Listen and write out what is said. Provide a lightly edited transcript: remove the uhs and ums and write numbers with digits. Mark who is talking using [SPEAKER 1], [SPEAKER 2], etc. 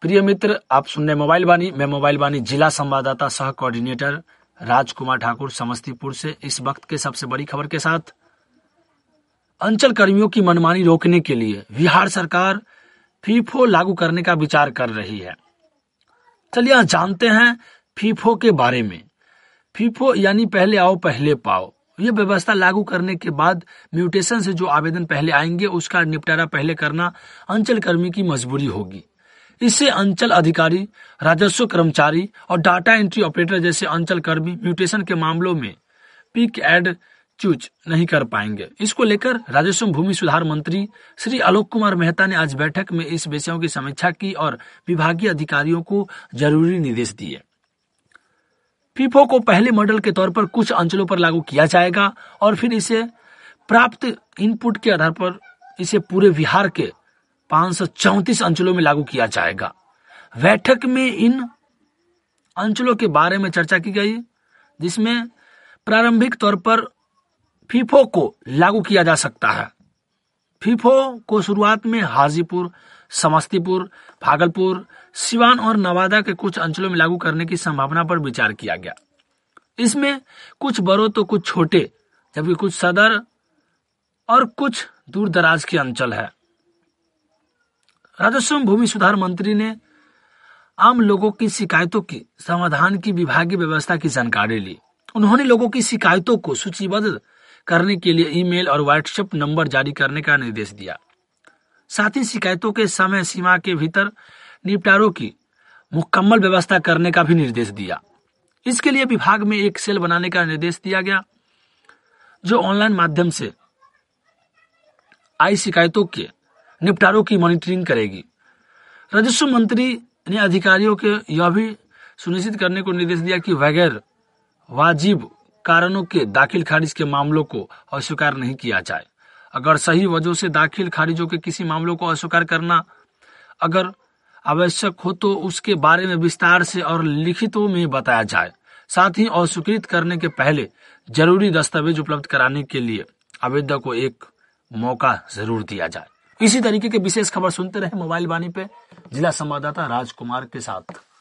[SPEAKER 1] प्रिय मित्र, आप सुन रहे मोबाइल वाणी। मैं मोबाइल वाणी जिला संवाददाता सह कोऑर्डिनेटर राजकुमार ठाकुर समस्तीपुर से इस वक्त के सबसे बड़ी खबर के साथ। अंचल कर्मियों की मनमानी रोकने के लिए बिहार सरकार फीफो लागू करने का विचार कर रही है। चलिए आज जानते हैं फीफो के बारे में। फीफो यानी पहले आओ पहले पाओ। यह व्यवस्था लागू करने के बाद म्यूटेशन से जो आवेदन पहले आएंगे उसका निपटारा पहले करना अंचल कर्मी की मजबूरी होगी। इससे अंचल अधिकारी, राजस्व कर्मचारी और डाटा एंट्री ऑपरेटर जैसे अंचल कर्मी म्यूटेशन के मामलों में पिक एंड चूज नहीं कर पाएंगे। इसको लेकर राजस्व भूमि सुधार मंत्री श्री आलोक कुमार मेहता ने आज बैठक में इस विषयों की समीक्षा की और विभागीय अधिकारियों को जरूरी निर्देश दिए। फीफो को पहले मॉडल के तौर पर कुछ अंचलों पर लागू किया जाएगा और फिर इसे प्राप्त इनपुट के आधार पर इसे पूरे बिहार के 534 अंचलों में लागू किया जाएगा। बैठक में इन अंचलों के बारे में चर्चा की गई, जिसमें प्रारंभिक तौर पर फीफो को लागू किया जा सकता है। फीफो को शुरुआत में हाजीपुर, समस्तीपुर, भागलपुर, सिवान और नवादा के कुछ अंचलों में लागू करने की संभावना पर विचार किया गया। इसमें कुछ बड़े तो कुछ छोटे, जबकि कुछ सदर और कुछ दूर दराज के अंचल है। राजस्व भूमि सुधार मंत्री ने आम लोगों की शिकायतों की समाधान की विभागीय व्यवस्था की जानकारी ली। उन्होंने लोगों की शिकायतों को सूचीबद्ध करने के लिए ईमेल और व्हाट्सएप नंबर जारी करने का निर्देश दिया। साथ ही शिकायतों के समय सीमा के भीतर निपटारों की मुकम्मल व्यवस्था करने का भी निर्देश दिया। इसके लिए विभाग में एक सेल बनाने का निर्देश दिया गया, जो ऑनलाइन माध्यम से आई शिकायतों के निपटारों की मॉनिटरिंग करेगी। राजस्व मंत्री ने अधिकारियों के यह भी सुनिश्चित करने को निर्देश दिया कि बगैर वाजिब कारणों के दाखिल खारिज के मामलों को अस्वीकार नहीं किया जाए। अगर सही वजह से दाखिल खारिजों के किसी मामलों को अस्वीकार करना अगर आवश्यक हो तो उसके बारे में विस्तार से और लिखितों में बताया जाए। साथ ही अस्वीकृत करने के पहले जरूरी दस्तावेज उपलब्ध कराने के लिए आवेदक को एक मौका जरूर दिया जाए। इसी तरीके के विशेष खबर सुनते रहे मोबाइल वाणी पे जिला संवाददाता राजकुमार के साथ।